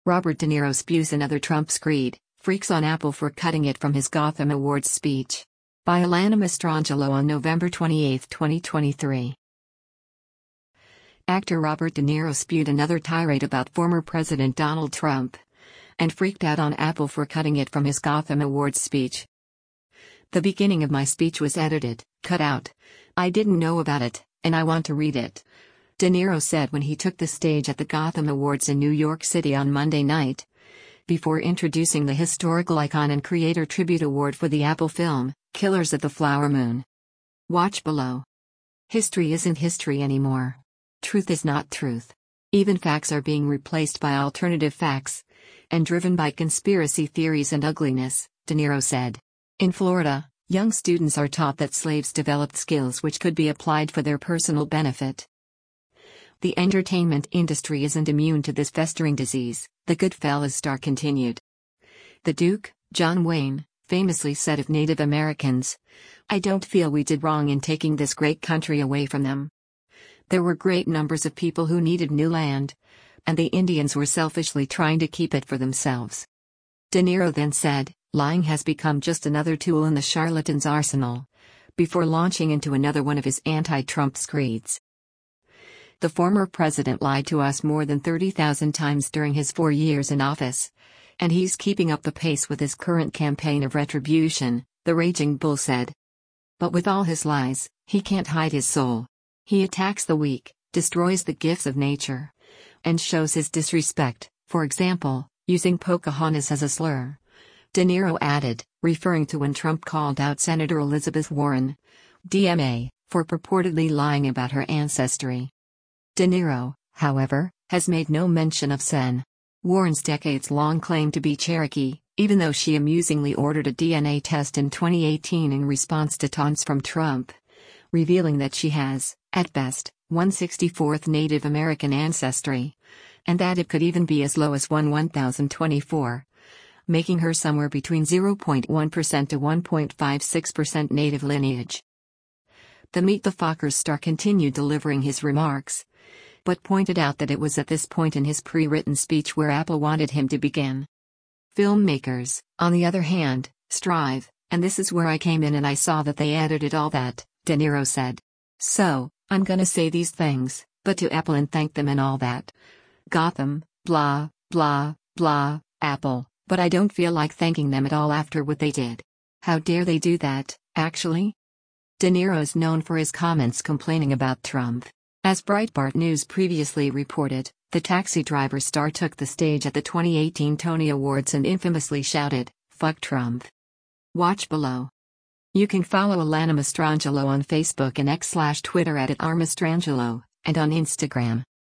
Robert De Niro spews another Trump screed, freaks on Apple for cutting it from his Gotham Awards speech. By Alana Mastrangelo on November 28, 2023. Actor Robert De Niro spewed another tirade about former President Donald Trump and freaked out on Apple for cutting it from his Gotham Awards speech. "The beginning of my speech was edited, cut out. I didn't know about it, and I want to read it," De Niro said when he took the stage at the Gotham Awards in New York City on Monday night, before introducing the historical icon and creator tribute award for the Apple film, Killers of the Flower Moon. Watch below. History isn't history anymore. Truth is not truth. Even facts are being replaced by alternative facts, and driven by conspiracy theories and ugliness, De Niro said. In Florida, young students are taught that slaves developed skills which could be applied for their personal benefit. The entertainment industry isn't immune to this festering disease, the Goodfellas star continued. The Duke, John Wayne, famously said of Native Americans, "I don't feel we did wrong in taking this great country away from them. There were great numbers of people who needed new land, and the Indians were selfishly trying to keep it for themselves." De Niro then said, "Lying has become just another tool in the charlatan's arsenal," before launching into another one of his anti-Trump screeds. The former president lied to us more than 30,000 times during his 4 years in office, and he's keeping up the pace with his current campaign of retribution, the Raging Bull said. But with all his lies, he can't hide his soul. He attacks the weak, destroys the gifts of nature, and shows his disrespect, for example, using Pocahontas as a slur. De Niro added, referring to when Trump called out Senator Elizabeth Warren, DMA, for purportedly lying about her ancestry. De Niro, however, has made no mention of Sen. Warren's decades-long claim to be Cherokee, even though she amusingly ordered a DNA test in 2018 in response to taunts from Trump, revealing that she has, at best, 1/64th Native American ancestry, and that it could even be as low as 1/1024, making her somewhere between 0.1% to 1.56% Native lineage. The Meet the Fockers star continued delivering his remarks, but pointed out that it was at this point in his pre-written speech where Apple wanted him to begin. Filmmakers, on the other hand, strive, and this is where I came in and I saw that they edited all that, De Niro said. So, I'm gonna say these things, but to Apple and thank them and all that. Gotham, blah, blah, blah, Apple, but I don't feel like thanking them at all after what they did. How dare they do that, actually? De Niro is known for his comments complaining about Trump. As Breitbart News previously reported, the Taxi Driver star took the stage at the 2018 Tony Awards and infamously shouted, "Fuck Trump." Watch below. You can follow Alana Mastrangelo on Facebook and X/Twitter at @rmastrangelo, and on Instagram.